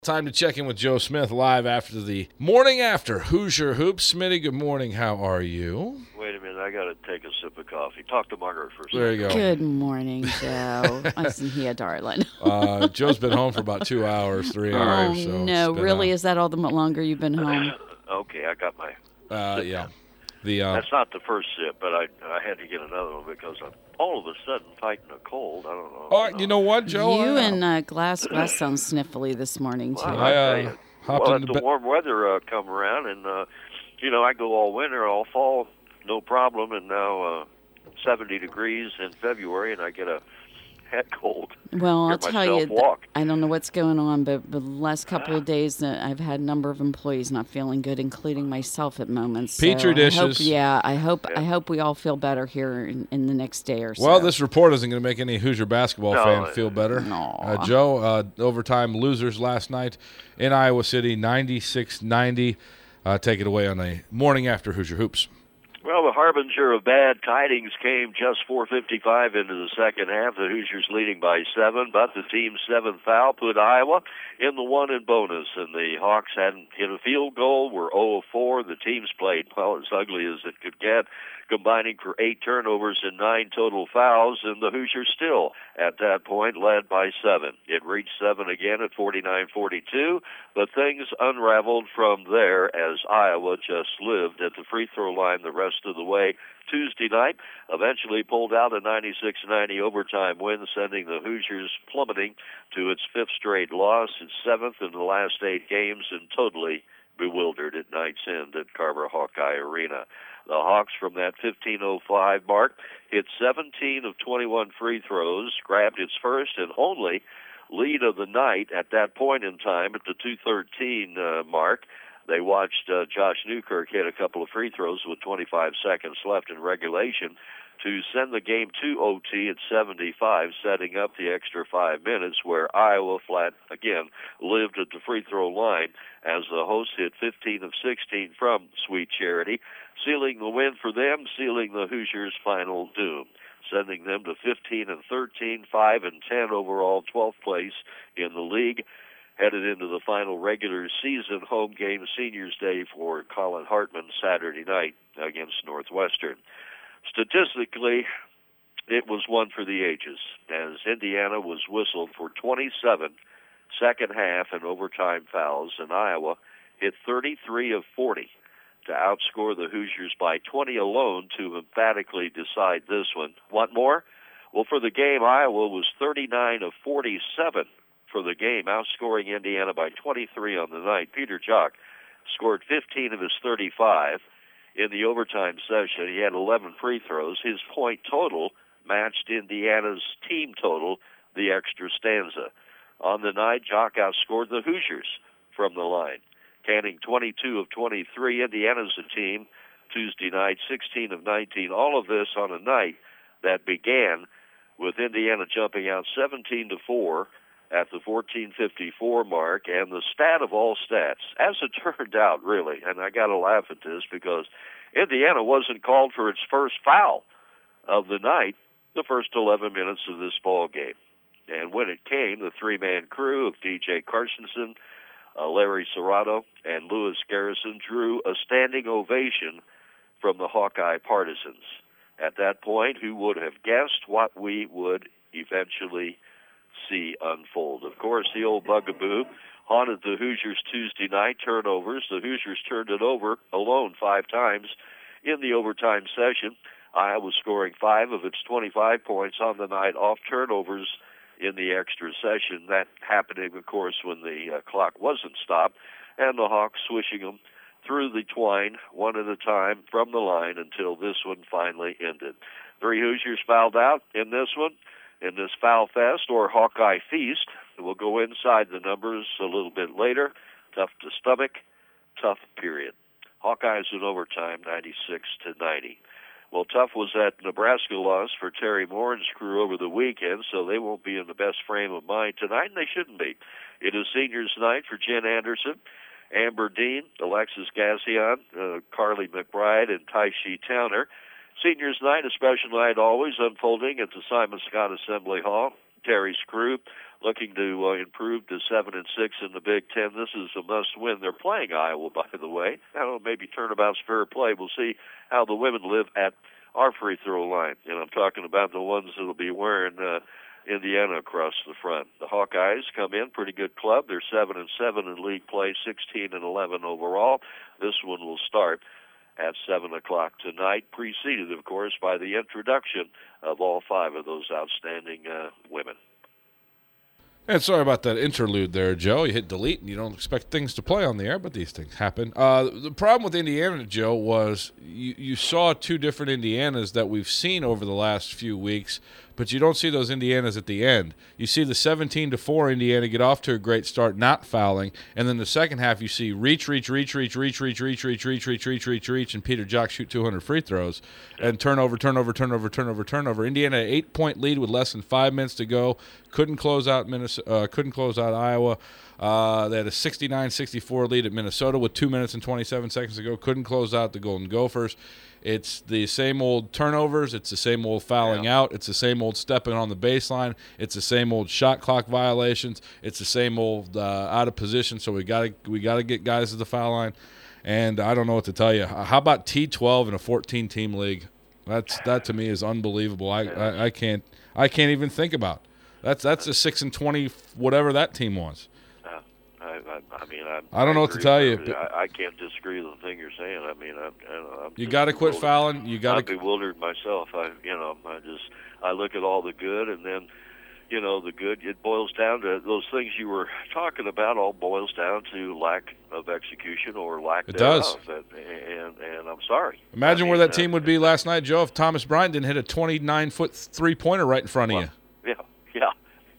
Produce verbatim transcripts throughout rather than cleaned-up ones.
Time to check in with Joe Smith live after the morning after Hoosier Hoops. Smitty, good morning. How are you? Wait a minute. I got to take a sip of coffee. Talk to Margaret for a second. There you go. Good morning, Joe. Isn't he a darling? uh, Joe's been home for about two hours, three oh, hours. So no. Really? uh, Is that all the longer you've been home? Okay, I got my uh, yeah. The, uh, That's not the first sip, but I I had to get another one because I'm all of a sudden fighting a cold. I don't know. Oh, you know what, Joe? You I, and uh, Glass Glass sound sniffly this morning, too. Well, I, I uh, tell you, hopped well, into let the bed. warm weather uh, come around, and uh, you know I go all winter, all fall, no problem, and now uh, seventy degrees in February, and I get a head cold. Well, Hear I'll tell you, myself walk. I don't know what's going on, but the last couple of days, uh, I've had a number of employees not feeling good, including myself at moments. So Petri I dishes. hope, yeah, I hope Yeah. I hope we all feel better here in, in the next day or so. Well, this report isn't going to make any Hoosier basketball No, fan uh, feel better. No. Uh, Joe, uh, overtime losers last night in Iowa City, ninety-six ninety. Uh, take it away on a morning after Hoosier Hoops. Well, the harbinger of bad tidings came just four fifty-five into the second half. The Hoosiers leading by seven, but the team's seventh foul put Iowa in the one in bonus, and the Hawks hadn't hit a field goal, were oh of four. The teams played, well, as ugly as it could get, combining for eight turnovers and nine total fouls, and the Hoosiers still, at that point, led by seven. It reached seven again at forty-nine forty-two, but things unraveled from there as Iowa just lived at the free throw line the rest of the way Tuesday night, eventually pulled out a ninety-six ninety overtime win, sending the Hoosiers plummeting to its fifth straight loss, its seventh in the last eight games, and totally bewildered at night's end at Carver Hawkeye Arena. The Hawks, from that fifteen oh five mark, hit seventeen of twenty-one free throws, grabbed its first and only lead of the night at that point in time at the two thirteen uh, mark. They watched uh, Josh Newkirk hit a couple of free throws with twenty-five seconds left in regulation to send the game to O T at seventy-five, setting up the extra five minutes where Iowa flat, again, lived at the free throw line as the hosts hit fifteen of sixteen from Sweet Charity, sealing the win for them, sealing the Hoosiers' final doom, sending them to fifteen and thirteen, five and ten overall, twelfth place in the league, headed into the final regular season home game, Seniors Day, for Colin Hartman Saturday night against Northwestern. Statistically, it was one for the ages, as Indiana was whistled for twenty-seven second half and overtime fouls, and Iowa hit thirty-three of forty to outscore the Hoosiers by twenty alone to emphatically decide this one. Want more? Well, for the game, Iowa was thirty-nine of forty-seven for the game, outscoring Indiana by twenty-three on the night. Peter Jock scored fifteen of his thirty-five. In the overtime session, he had eleven free throws. His point total matched Indiana's team total, the extra stanza. On the night, Jock outscored the Hoosiers from the line, canning twenty-two of twenty-three. Indiana's a team Tuesday night, sixteen of nineteen. All of this on a night that began with Indiana jumping out seventeen to four at the fourteen fifty-four mark, and the stat of all stats, as it turned out, really, and I got to laugh at this because Indiana wasn't called for its first foul of the night the first eleven minutes of this ball game. And when it came, the three-man crew of D J Carstensen, uh, Larry Serrato, and Lewis Garrison drew a standing ovation from the Hawkeye partisans. At that point, who would have guessed what we would eventually see unfold? Of course, the old bugaboo haunted the Hoosiers Tuesday night, turnovers. The Hoosiers turned it over alone five times in the overtime session. Iowa scoring five of its twenty-five points on the night off turnovers in the extra session. That happening, of course, when the uh, clock wasn't stopped, and the Hawks swishing them through the twine one at a time from the line until this one finally ended. Three Hoosiers fouled out in this one, in this foul fest or Hawkeye feast. We'll go inside the numbers a little bit later. Tough to stomach, tough period. Hawkeyes in overtime, ninety-six to ninety. Well, tough was that Nebraska loss for Terry Moore and his crew over the weekend, so they won't be in the best frame of mind tonight, and they shouldn't be. It is seniors night for Jen Anderson, Amber Dean, Alexis Gassion, uh, Carly McBride, and Tyshee Towner. Seniors night, a special night always, unfolding at the Simon Scott Assembly Hall. Terry's crew looking to uh, improve to seven and six in the Big Ten. This is a must-win. They're playing Iowa, by the way. I don't know, maybe turnabout's fair play. We'll see how the women live at our free throw line. And I'm talking about the ones that'll be wearing uh, Indiana across the front. The Hawkeyes come in, pretty good club. They're seven and seven in league play, sixteen and eleven overall. This one will start at seven o'clock tonight, preceded, of course, by the introduction of all five of those outstanding uh, women. And sorry about that interlude there, Joe. You hit delete, and you don't expect things to play on the air, but these things happen. Uh, the problem with Indiana, Joe, was you, you saw two different Indianas that we've seen over the last few weeks, but you don't see those Indianas at the end. You see the seventeen to four Indiana get off to a great start, not fouling, and then the second half you see reach, reach, reach, reach, reach, reach, reach, reach, reach, reach, reach, reach, reach, and Peter Jock shoot two hundred free throws, and turnover, turnover, turnover, turnover, turnover. Indiana eight-point lead with less than five minutes to go. Couldn't close out Minnesota. Uh, couldn't close out Iowa. Uh, they had a sixty-nine sixty-four lead at Minnesota with two minutes and twenty-seven seconds to go. Couldn't close out the Golden Gophers. It's the same old turnovers. It's the same old fouling yeah. out. It's the same old stepping on the baseline. It's the same old shot clock violations. It's the same old uh, out of position. So we got to we got to get guys to the foul line. And I don't know what to tell you. How about T twelve in a fourteen-team league? That's that to me is unbelievable. I, I, I can't I can't even think about. That's that's a six and twenty whatever that team was. I, I, I mean, I, I don't know what to tell you. I, I can't disagree with the thing you're saying. I mean, I'm, I don't know, I'm you got to quit fouling. You got to. I'm bewildered myself. I, you know, I just I look at all the good, and then, you know, the good. It boils down to those things you were talking about. All boils down to lack of execution or lack it thereof. does. And, and and I'm sorry. Imagine I mean, where that uh, team would be last night, Joe, if Thomas Bryant didn't hit a twenty-nine foot three pointer right in front of well, you. Yeah, yeah.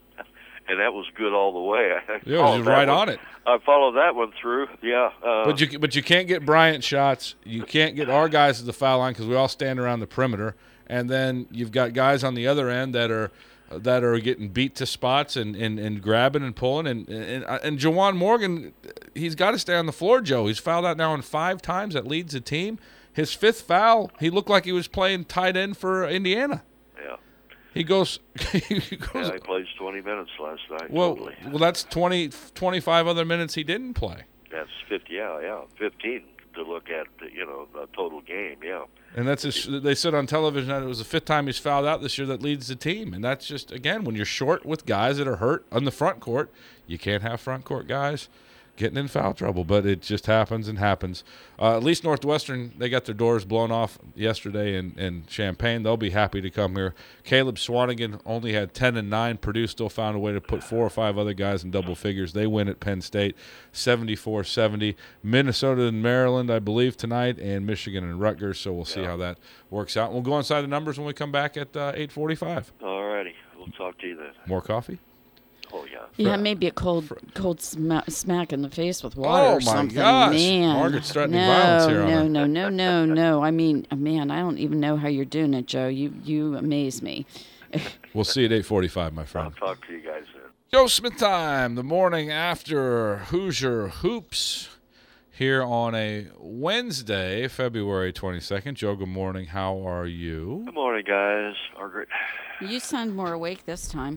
And that was good all the way. I yeah, it was right one. on it. I followed that one through. Yeah. Uh, but you but you can't get Bryant shots. You can't get our guys to the foul line because we all stand around the perimeter. And then you've got guys on the other end that are that are getting beat to spots and, and, and grabbing and pulling. And and and Juwan Morgan, he's got to stay on the floor, Joe. He's fouled out now in five times. That leads the team. His fifth foul, he looked like he was playing tight end for Indiana. Yeah. He goes. he goes. Yeah, he plays twenty minutes last night. Well, totally. well, that's twenty, twenty-five other minutes he didn't play. That's fifty. Yeah, yeah, fifteen to look at. You know, the total game. Yeah. And that's his, they said on television that it was the fifth time he's fouled out this year that leads the team. And that's just, again, when you're short with guys that are hurt on the front court, you can't have front court guys getting in foul trouble. But it just happens and happens. Uh, at least Northwestern, they got their doors blown off yesterday in, in Champaign. They'll be happy to come here. Caleb Swanigan only had ten and nine. Purdue still found a way to put four or five other guys in double figures. They win at Penn State, seventy-four seventy. Minnesota and Maryland, I believe, tonight, and Michigan and Rutgers. So we'll see yeah. how that works out. We'll go inside the numbers when we come back at uh, eight forty-five. All righty. We'll talk to you then. More coffee? Oh, yeah. Yeah, maybe a cold cold sma- smack in the face with water Oh, or my something. gosh. Man. Margaret's threatening no, violence here on No, her. no, no, no, no. I mean, man, I don't even know how you're doing it, Joe. You you amaze me. We'll see you at eight forty-five, my friend. I'll talk to you guys then. Joe Smith time, the morning after Hoosier Hoops here on a Wednesday, February twenty-second. Joe, good morning. How are you? Good morning, guys. Margaret. You sound more awake this time.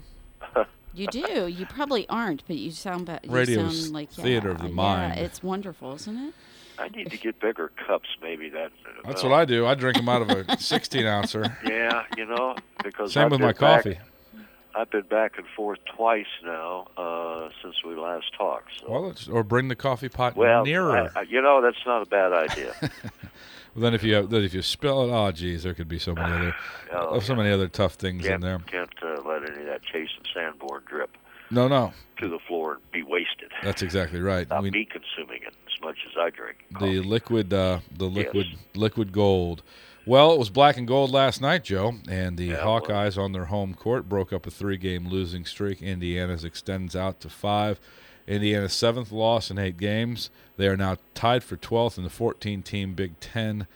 You do. You probably aren't, but you sound better. Radio's sound like, yeah, theater of the yeah, mind. it's wonderful, isn't it? I need to get bigger cups, maybe. That. That's well, what I do. I drink them out of a sixteen ouncer. Yeah, you know, because Same I've with been my coffee. Back, I've been back and forth twice now uh, since we last talked. So. Well, it's, or bring the coffee pot well, nearer. I, I, you know, that's not a bad idea. Well, then if you have, then if you spill it, oh geez, there could be so many other, oh, so yeah. many other tough things can't, in there. Can't uh, let any of that Chase and Sanborn drip No, no, to the floor and be wasted. that's exactly right. Not We- me consuming it as much as I drink The coffee. liquid, uh, the liquid, Yes. liquid gold. Well, it was black and gold last night, Joe, and the Yeah, it Hawkeyes on their home court broke up a three-game losing streak. Indiana's extends out to five. Indiana's seventh loss in eight games. They are now tied for twelfth in the fourteen-team Big Ten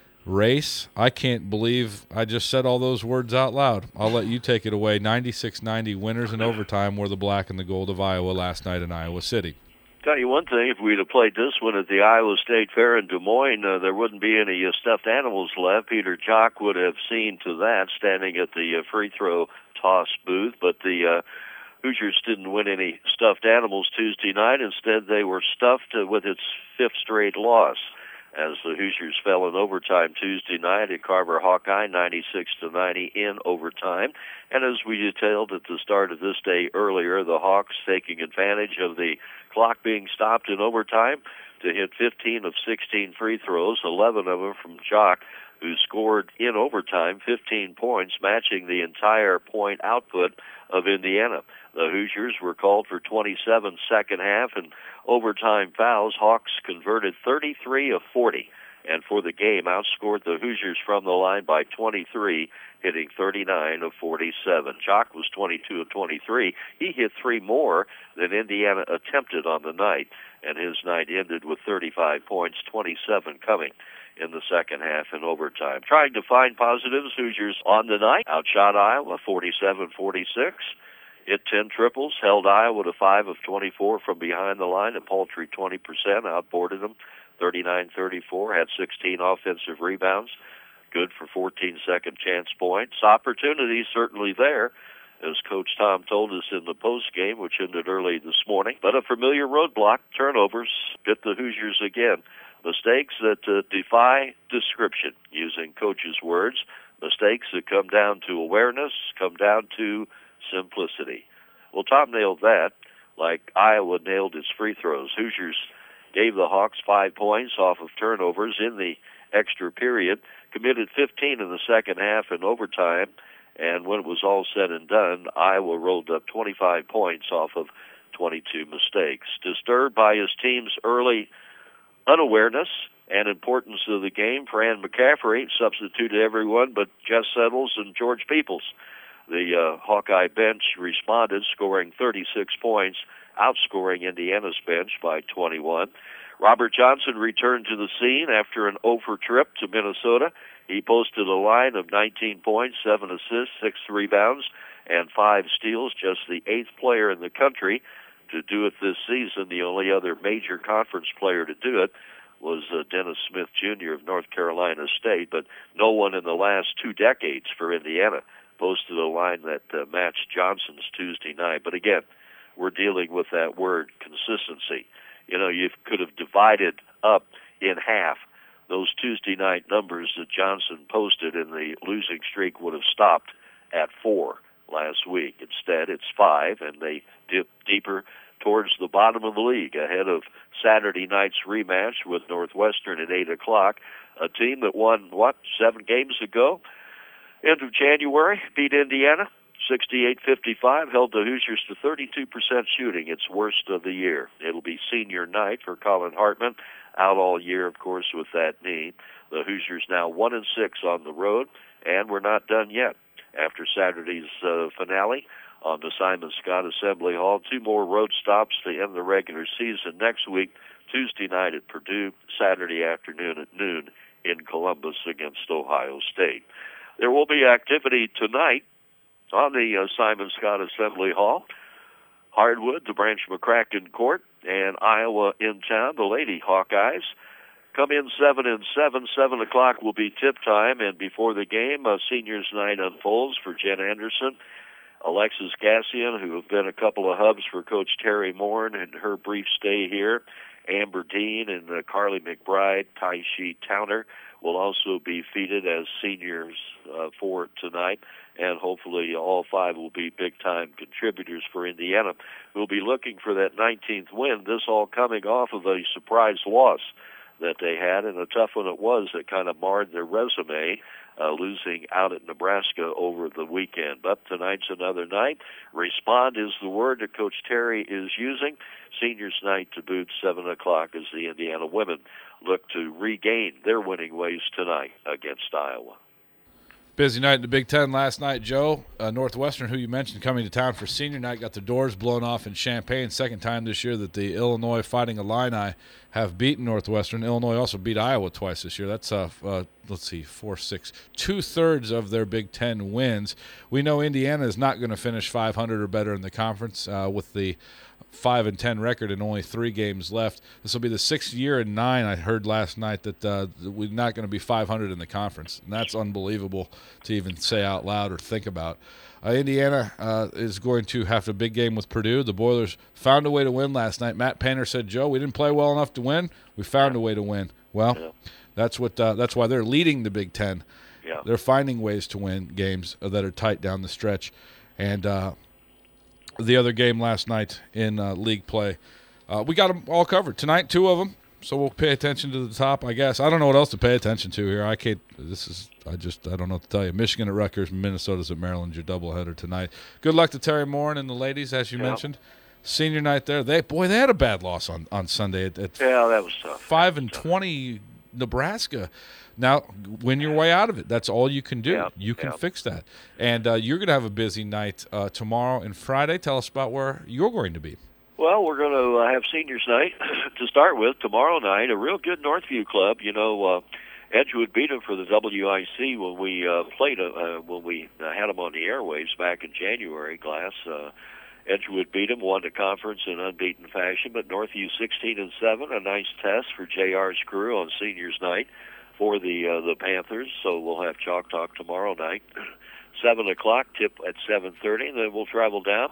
race. I can't believe I just said all those words out loud. I'll let you take it away. ninety-six ninety winners in overtime were the black and the gold of Iowa last night in Iowa City. Tell you one thing, if we'd have played this one at the Iowa State Fair in Des Moines, uh, there wouldn't be any uh, stuffed animals left. Peter Jock would have seen to that, standing at the uh, free throw toss booth. But the uh, Hoosiers didn't win any stuffed animals Tuesday night. Instead, they were stuffed uh, with its fifth straight loss, as the Hoosiers fell in overtime Tuesday night at Carver Hawkeye, ninety-six to ninety in overtime. And as we detailed at the start of this day earlier, the Hawks taking advantage of the clock being stopped in overtime to hit fifteen of sixteen free throws, eleven of them from Jock, who scored in overtime fifteen points, matching the entire point output of Indiana. The Hoosiers were called for twenty-seven second half and overtime fouls. Hawks converted thirty-three of forty, and for the game outscored the Hoosiers from the line by twenty-three, hitting thirty-nine of forty-seven. Jock was twenty-two of twenty-three. He hit three more than Indiana attempted on the night, and his night ended with thirty-five points, twenty-seven coming in the second half and overtime. Trying to find positives, Hoosiers on the night outshot Iowa forty-seven forty-six. Hit ten triples, held Iowa to five of twenty-four from behind the line, a paltry twenty percent, outboarded them thirty-nine thirty-four, had sixteen offensive rebounds, good for fourteen second chance points. Opportunities certainly there, as Coach Tom told us in the post game, which ended early this morning. But a familiar roadblock, turnovers, bit the Hoosiers again. Mistakes that uh, defy description, using Coach's words. Mistakes that come down to awareness, come down to simplicity. Well, Tom nailed that, like Iowa nailed its free throws. Hoosiers gave the Hawks five points off of turnovers in the extra period, committed fifteen in the second half in overtime, and when it was all said and done, Iowa rolled up twenty-five points off of twenty-two mistakes. Disturbed by his team's early unawareness and importance of the game, Fran McCaffrey substituted everyone but Jess Settles and George Peoples. The uh, Hawkeye bench responded, scoring thirty-six points, outscoring Indiana's bench by twenty-one. Robert Johnson returned to the scene after an over trip to Minnesota. He posted a line of nineteen points, seven assists, six rebounds, and five steals, just the eighth player in the country to do it this season. The only other major conference player to do it was uh, Dennis Smith Junior of North Carolina State, but no one in the last two decades for Indiana posted a line that uh, matched Johnson's Tuesday night. But again, we're dealing with that word, consistency. You know, you could have divided up in half those Tuesday night numbers that Johnson posted, and the losing streak would have stopped at four last week. Instead, it's five, and they dip deeper towards the bottom of the league, ahead of Saturday night's rematch with Northwestern at eight o'clock, a team that won, what, seven games ago? End of January, beat Indiana, sixty-eight fifty-five, held the Hoosiers to thirty-two percent shooting, its worst of the year. It'll be senior night for Colin Hartman, out all year, of course, with that knee. The Hoosiers now one and six on the road, and we're not done yet. After Saturday's uh, finale on the Simon Scott Assembly Hall, two more road stops to end the regular season next week, Tuesday night at Purdue, Saturday afternoon at noon in Columbus against Ohio State. There will be activity tonight on the uh, Simon Scott Assembly Hall. Hardwood, the Branch McCracken Court, and Iowa in town, the Lady Hawkeyes. Come in seven and seven. Seven o'clock will be tip time, and before the game, uh, seniors night unfolds for Jen Anderson, Alexis Cassian, who have been a couple of hubs for Coach Terry Moore in her brief stay here. Amber Dean and uh, Carly McBride, Taishi Towner will also be featured as seniors uh, for tonight, and hopefully all five will be big-time contributors for Indiana. We'll be looking for that nineteenth win, this all coming off of a surprise loss that they had, and a tough one it was that kind of marred their resume, uh, losing out at Nebraska over the weekend. But tonight's another night. Respond is the word that Coach Terry is using. Seniors night to boot, seven o'clock, as the Indiana women look to regain their winning ways tonight against Iowa. Busy night in the Big Ten last night, Joe. Uh, Northwestern, who you mentioned coming to town for senior night, got their doors blown off in Champaign. Second time this year that the Illinois Fighting Illini have beaten Northwestern. Illinois also beat Iowa twice this year. That's, uh, uh, let's see, four, six, two-thirds of their Big Ten wins. We know Indiana is not going to finish five hundred or better in the conference uh, with the five and ten record and only three games left. This will be the sixth year in nine. I heard last night that uh, we're not going to be five hundred in the conference, and that's unbelievable to even say out loud or think about. Uh, Indiana uh, is going to have a big game with Purdue. The Boilers found a way to win last night. Matt Painter said, "Joe, we didn't play well enough to win. We found a way to win." Well, yeah. that's what. Uh, that's why they're leading the Big Ten. Yeah. They're finding ways to win games that are tight down the stretch, and. Uh, The other game last night in uh, league play, uh, we got them all covered tonight. Two of them, so we'll pay attention to the top. I guess I don't know what else to pay attention to here. I can't. This is. I just. I don't know what to tell you. Michigan at Rutgers, Minnesota's at Maryland. Your doubleheader tonight. Good luck to Terry Morin and the ladies, as you yeah. mentioned. Senior night there. They boy, they had a bad loss on, on Sunday at, at yeah, that was tough. Five and twenty, Nebraska. Now, win your way out of it. That's all you can do. Yeah, you can yeah. fix that. And uh, you're going to have a busy night uh, tomorrow and Friday. Tell us about where you're going to be. Well, we're going to uh, have seniors night to start with tomorrow night. A real good Northview club. You know, uh, Edgewood beat them for the W I C when we uh, played uh, when we uh, had them on the airwaves back in January. Glass. Uh, Edgewood beat them, won the conference in unbeaten fashion. But Northview sixteen and seven, a nice test for J R's crew on seniors night for the uh, the Panthers. So we'll have Chalk Talk tomorrow night, seven o'clock. Tip at seven thirty, and then we'll travel down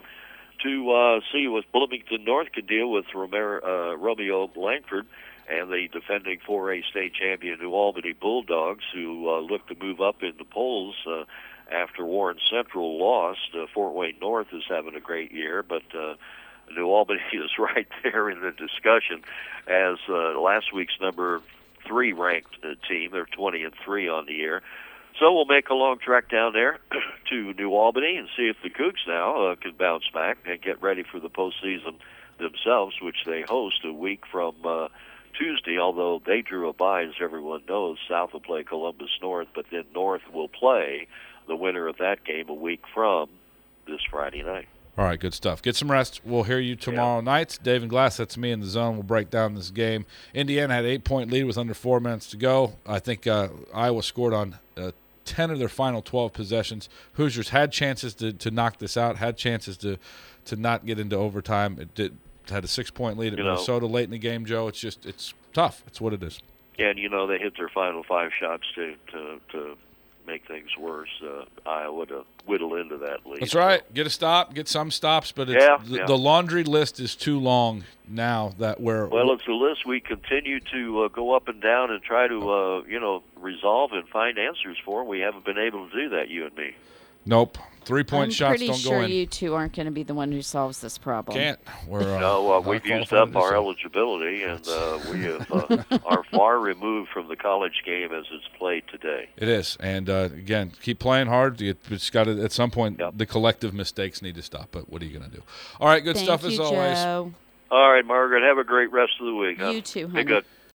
to uh, see what Bloomington North can deal with Romero, uh, Romeo Langford and the defending four A state champion New Albany Bulldogs, who uh, look to move up in the polls uh, after Warren Central lost. Uh, Fort Wayne North is having a great year, but uh, New Albany is right there in the discussion as uh, last week's number three ranked uh, team. They're twenty and three on the year. So we'll make a long trek down there to New Albany and see if the Cougs now uh, can bounce back and get ready for the postseason themselves, which they host a week from uh, Tuesday, although they drew a bye, as everyone knows. South will play Columbus North, but then North will play the winner of that game a week from this Friday night. All right, good stuff. Get some rest. We'll hear you tomorrow yeah. night. Dave and Glass, that's me in the zone. We'll break down this game. Indiana had an eight-point lead with under four minutes to go. I think uh, Iowa scored on uh, ten of their final twelve possessions. Hoosiers had chances to, to knock this out, had chances to to not get into overtime. It did had a six-point lead at you Minnesota know, late in the game, Joe. It's just it's tough. It's what it is. And, you know, they hit their final five shots to to, to make things worse. Uh, Iowa to whittle into that lead. That's right. Get a stop, get some stops, but it's, yeah, the, yeah. the laundry list is too long now that we're – Well, it's a list we continue to uh, go up and down and try to, uh, you know, resolve and find answers for. We haven't been able to do that, you and me. Nope. Three-point shots don't go in. I'm pretty sure you two aren't going to be the one who solves this problem. Can't. We're, uh, no, uh, we've used up our eligibility, and uh, we have, uh, are far removed from the college game as it's played today. It is. And, uh, again, keep playing hard. It's got to, at some point, yep. the collective mistakes need to stop. But what are you going to do? All right, good Thank stuff you, as always. Joe. All right, Margaret, have a great rest of the week. Huh? You too, honey. Be good.